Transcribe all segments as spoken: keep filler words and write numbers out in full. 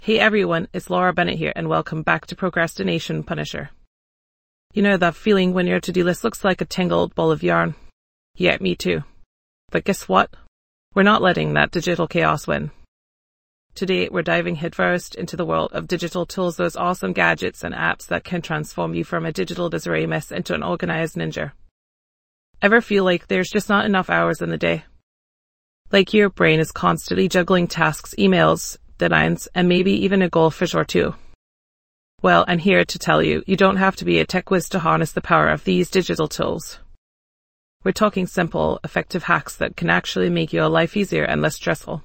Hey everyone, it's Laura Bennett here and welcome back to Procrastination Punisher. You know that feeling when your to-do list looks like a tangled ball of yarn? Yeah, me too. But guess what? We're not letting that digital chaos win. Today, we're diving headfirst into the world of digital tools, those awesome gadgets and apps that can transform you from a digital disarray mess into an organized ninja. Ever feel like there's just not enough hours in the day? Like your brain is constantly juggling tasks, emails, deadlines, and maybe even a goldfish or two? Well, I'm here to tell you, you don't have to be a tech whiz to harness the power of these digital tools. We're talking simple, effective hacks that can actually make your life easier and less stressful.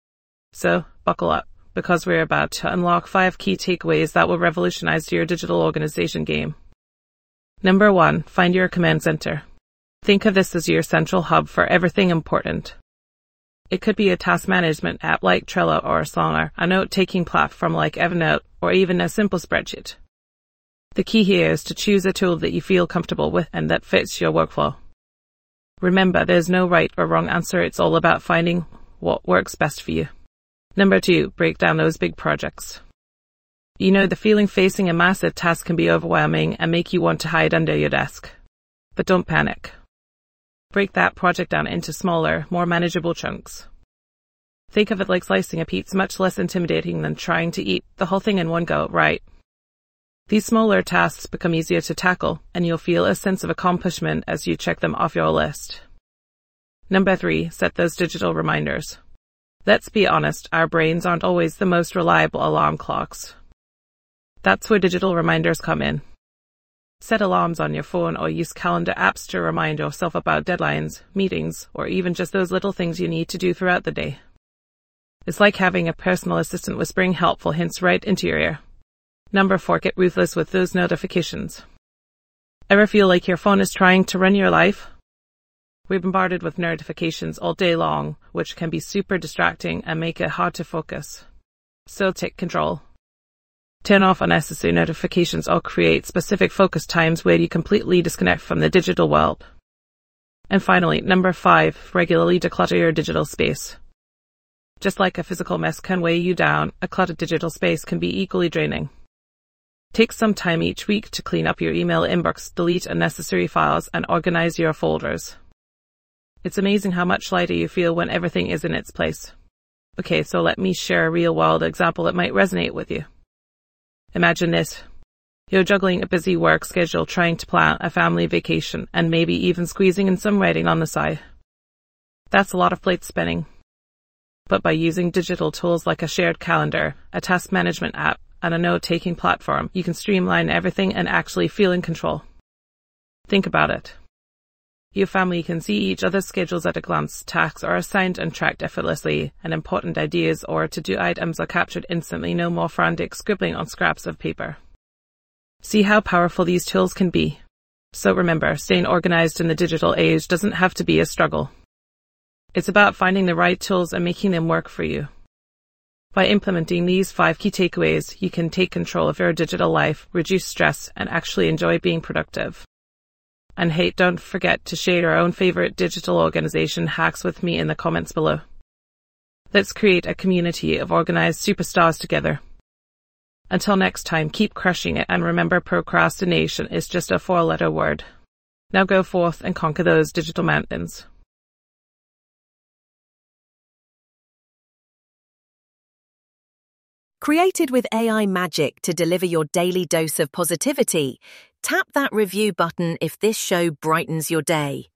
So, buckle up, because we're about to unlock five key takeaways that will revolutionize your digital organization game. Number one, find your command center. Think of this as your central hub for everything important. It could be a task management app like Trello or Asana, a note-taking platform like Evernote, or even a simple spreadsheet. The key here is to choose a tool that you feel comfortable with and that fits your workflow. Remember, there's no right or wrong answer, it's all about finding what works best for you. Number two, break down those big projects. You know, the feeling facing a massive task can be overwhelming and make you want to hide under your desk. But don't panic. Break that project down into smaller, more manageable chunks. Think of it like slicing a pizza, much less intimidating than trying to eat the whole thing in one go, right? These smaller tasks become easier to tackle, and you'll feel a sense of accomplishment as you check them off your list. Number three, set those digital reminders. Let's be honest, our brains aren't always the most reliable alarm clocks. That's where digital reminders come in. Set alarms on your phone or use calendar apps to remind yourself about deadlines, meetings, or even just those little things you need to do throughout the day. It's like having a personal assistant whispering helpful hints right into your ear. Number four, get ruthless with those notifications. Ever feel like your phone is trying to run your life? We're bombarded with notifications all day long, which can be super distracting and make it hard to focus. So take control. Turn off unnecessary notifications or create specific focus times where you completely disconnect from the digital world. And finally, number five, regularly declutter your digital space. Just like a physical mess can weigh you down, a cluttered digital space can be equally draining. Take some time each week to clean up your email inbox, delete unnecessary files, and organize your folders. It's amazing how much lighter you feel when everything is in its place. Okay, so let me share a real-world example that might resonate with you. Imagine this. You're juggling a busy work schedule, trying to plan a family vacation, and maybe even squeezing in some writing on the side. That's a lot of plate spinning. But by using digital tools like a shared calendar, a task management app, and a note-taking platform, you can streamline everything and actually feel in control. Think about it. Your family can see each other's schedules at a glance, tasks are assigned and tracked effortlessly, and important ideas or to-do items are captured instantly, no more frantic scribbling on scraps of paper. See how powerful these tools can be. So remember, staying organized in the digital age doesn't have to be a struggle. It's about finding the right tools and making them work for you. By implementing these five key takeaways, you can take control of your digital life, reduce stress, and actually enjoy being productive. And hey, don't forget to share your own favorite digital organization hacks with me in the comments below. Let's create a community of organized superstars together. Until next time, keep crushing it, and remember, procrastination is just a four-letter word. Now go forth and conquer those digital mountains. Created with A I magic to deliver your daily dose of positivity, tap that review button if this show brightens your day.